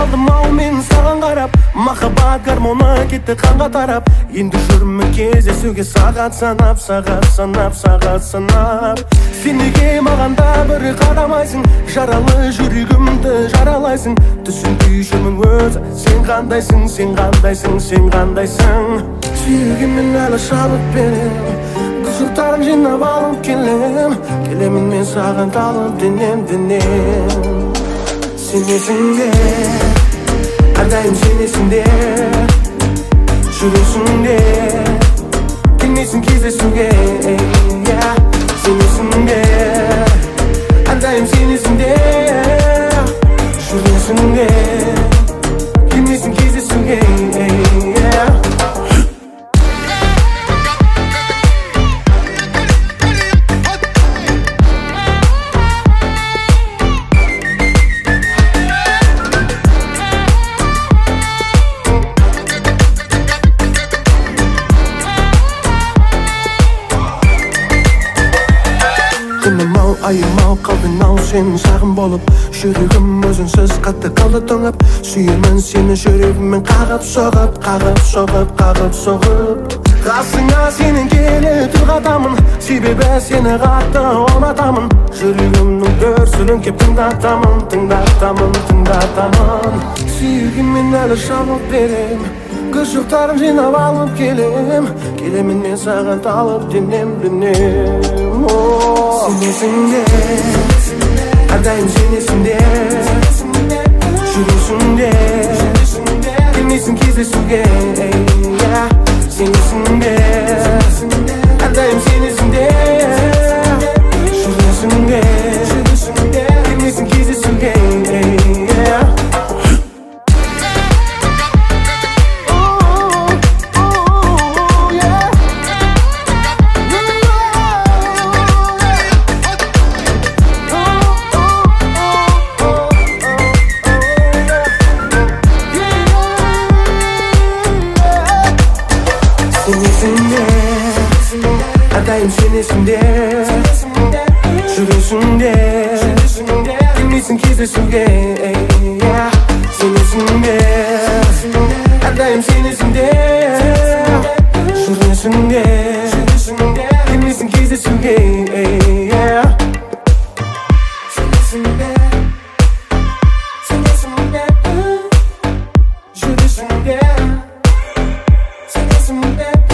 Kaldım ау мен саған қарап, махаббат гармоны кетті қанға тарап. Енді жүрмін кездесуге сағат санап, сағат санап. Сен неге маған да бір қарамайсың, жаралы жүрегімді жаралайсың. Түсінбей жүрмін өзі, сен қандайсың. Сүйегіммен әлі шалып берем, қызықтарын жинап алып келемін мен саған талып денем. Сенесіңде, әрдайым сенесіңде, жүресіңде, келмейсің кездесуге. Сенесіңде, әрдайым сенесіңде, жүресіңде, келмейсің кездесуге. Күнім-ау, айым-ау, қалдың-ау сенің сағым болып. Жүрегім өзінсіз қатты қалды тоңып. Сүйемін сені жүрегіммен қағып соғып. Қасыңа сенің келіп тұрғатамын, себебі сені қатты ұнатамын. Жүрегімнің дүрсілін кеп тыңдатамын. Сүйегіммен әлі шалып берем, күшіктарын жинап алып келемін мен саған талып денем. Сенесіңде, әрдайым сенесіңде, жүресіңде, келмейсің кездесуге. Сенесіңде, әрдайым сенесіңде, жүресіңде, келмейсің кездесуге. Сенесіңде, әрдайым сенесіңде, жүресіңде, келмейсің кездесуге. Сенесіңде, әрдайым сенесіңде, жүресіңде, келмейсің кездесуге. Жүресіңде,